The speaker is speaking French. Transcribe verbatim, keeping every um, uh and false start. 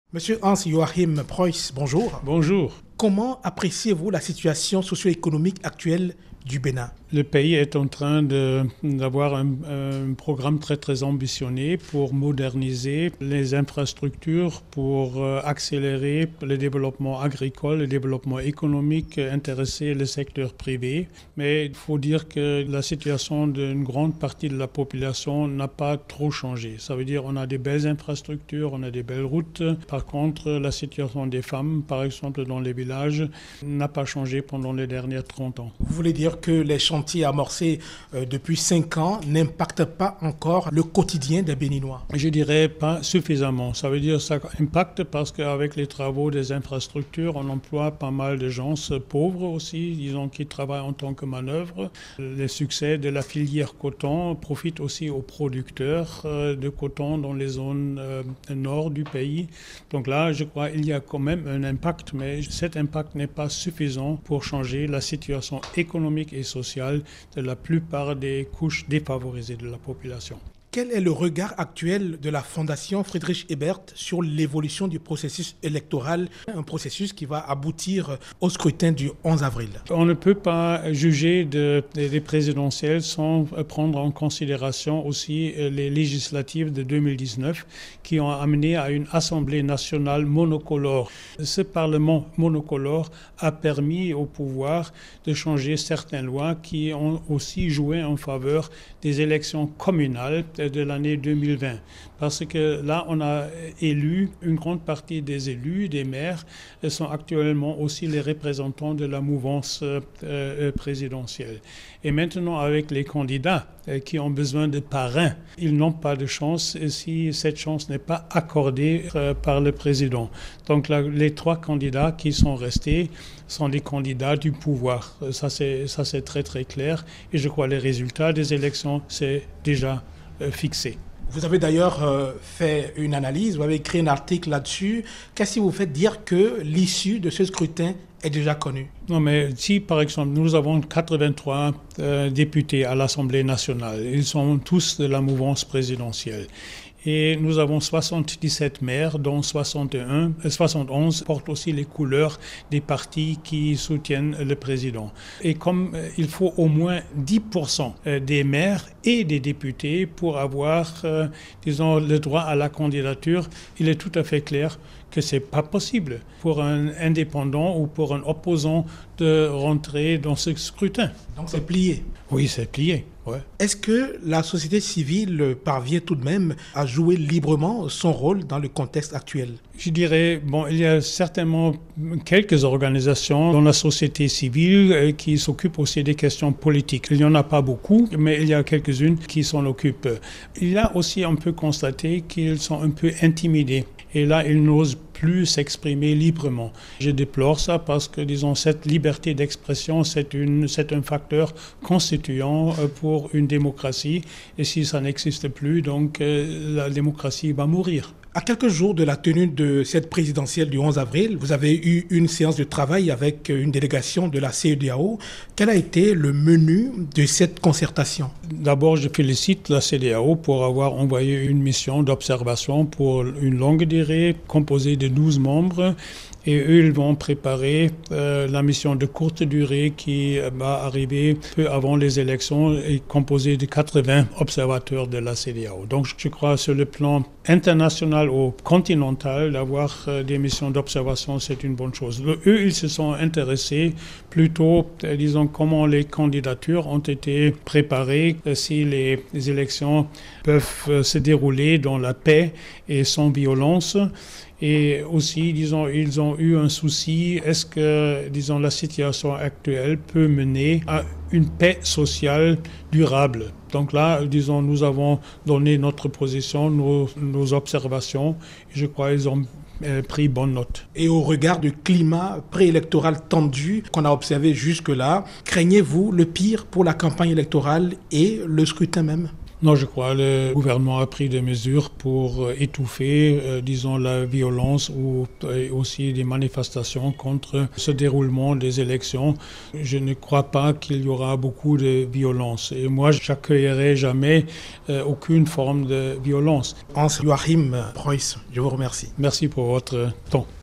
Monsieur Hans-Joachim Preuss, bonjour. Bonjour. Comment appréciez-vous la situation socio-économique actuelle du Bénin ? Le pays est en train de, d'avoir un, un programme très très ambitionné pour moderniser les infrastructures, pour euh, accélérer le développement agricole, le développement économique, intéresser le secteur privé. Mais il faut dire que la situation d'une grande partie de la population n'a pas trop changé. Ça veut dire qu'on a des belles infrastructures, on a des belles routes. Par contre, la situation des femmes, par exemple dans les villages, n'a pas changé pendant les dernières trente ans. Vous voulez dire que les chantiers amorcés euh, depuis cinq ans n'impactent pas encore le quotidien des Béninois ? Je dirais pas suffisamment. Ça veut dire que ça impacte parce qu'avec les travaux des infrastructures, on emploie pas mal de gens pauvres aussi, disons, qui travaillent en tant que manœuvre. Le succès de la filière coton profite aussi aux producteurs euh, de coton dans les zones euh, nord du pays. Donc là, je crois qu'il y a quand même un impact, mais cet impact n'est pas suffisant pour changer la situation économique et sociale de la plupart des couches défavorisées de la population. Quel est le regard actuel de la Fondation Friedrich Ebert sur l'évolution du processus électoral, un processus qui va aboutir au scrutin du onze avril ? On ne peut pas juger de, de, des présidentielles sans prendre en considération aussi les législatives de deux mille dix-neuf qui ont amené à une Assemblée nationale monocolore. Ce Parlement monocolore a permis au pouvoir de changer certaines lois qui ont aussi joué en faveur des élections communales de l'année deux mille vingt. Parce que là, on a élu, une grande partie des élus, des maires, sont actuellement aussi les représentants de la mouvance euh, présidentielle. Et maintenant, avec les candidats euh, qui ont besoin de parrains, ils n'ont pas de chance si cette chance n'est pas accordée euh, par le président. Donc là, les trois candidats qui sont restés sont des candidats du pouvoir. Ça, c'est, ça, c'est très, très clair. Et je crois que les résultats des élections, c'est déjà fixé. Vous avez d'ailleurs euh, fait une analyse, vous avez écrit un article là-dessus. Qu'est-ce qui vous fait dire que l'issue de ce scrutin est déjà connue ? Non, mais si, par exemple, nous avons quatre-vingt-trois euh, députés à l'Assemblée nationale, ils sont tous de la mouvance présidentielle. Et nous avons soixante-dix-sept maires, dont soixante et un, soixante et onze portent aussi les couleurs des partis qui soutiennent le président. Et comme il faut au moins dix pour cent des maires et des députés pour avoir, euh, disons, le droit à la candidature, il est tout à fait clair que ce n'est pas possible pour un indépendant ou pour un opposant de rentrer dans ce scrutin. Donc c'est plié ? Oui, c'est plié. Ouais. Est-ce que la société civile parvient tout de même à jouer librement son rôle dans le contexte actuel ? Je dirais, bon, il y a certainement quelques organisations dans la société civile qui s'occupent aussi des questions politiques. Il n'y en a pas beaucoup, mais il y a quelques-unes qui s'en occupent. Il y a aussi, on peut constater qu'ils sont un peu intimidés. Et là, ils n'osent plus s'exprimer librement. Je déplore ça parce que, disons, cette liberté d'expression, c'est, une, c'est un facteur constituant pour une démocratie. Et si ça n'existe plus, donc la démocratie va mourir. À quelques jours de la tenue de cette présidentielle du onze avril, vous avez eu une séance de travail avec une délégation de la C E D E A O. Quel a été le menu de cette concertation ? D'abord, je félicite la C E D E A O pour avoir envoyé une mission d'observation pour une longue durée composée de douze membres. Et eux, ils vont préparer euh, la mission de courte durée qui va arriver peu avant les élections et composée de quatre-vingts observateurs de la C E D E A O. Donc, je crois sur le plan international ou continental, d'avoir euh, des missions d'observation, c'est une bonne chose. Le, eux, ils se sont intéressés plutôt, euh, disons, comment les candidatures ont été préparées, euh, si les, les élections peuvent euh, se dérouler dans la paix et sans violence. Et aussi, disons, ils ont eu un souci, est-ce que, disons, la situation actuelle peut mener à une paix sociale durable ? Donc là, disons, nous avons donné notre position, nos, nos observations, et je crois qu'ils ont euh, pris bonne note. Et au regard du climat préélectoral tendu qu'on a observé jusque-là, craignez-vous le pire pour la campagne électorale et le scrutin même ? Non, je crois que le gouvernement a pris des mesures pour étouffer, euh, disons, la violence ou euh, aussi des manifestations contre ce déroulement des élections. Je ne crois pas qu'il y aura beaucoup de violence. Et moi, je n'accueillerai jamais euh, aucune forme de violence. Hans Joachim Preuss, je vous remercie. Merci pour votre temps.